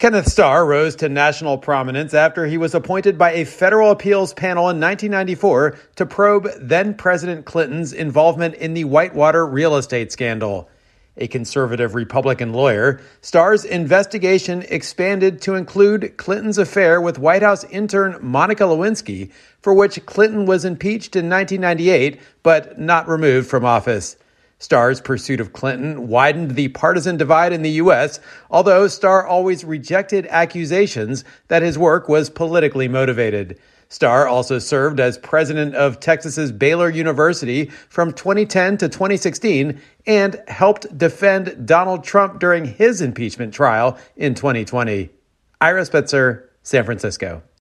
Kenneth Starr rose to national prominence after he was appointed by a federal appeals panel in 1994 to probe then-President Clinton's involvement in the Whitewater real estate scandal. A conservative Republican lawyer, Starr's investigation expanded to include Clinton's affair with White House intern Monica Lewinsky, for which Clinton was impeached in 1998 but not removed from office. Starr's pursuit of Clinton widened the partisan divide in the U.S., although Starr always rejected accusations that his work was politically motivated. Starr also served as president of Texas's Baylor University from 2010 to 2016 and helped defend Donald Trump during his impeachment trial in 2020. Ira Spitzer, San Francisco.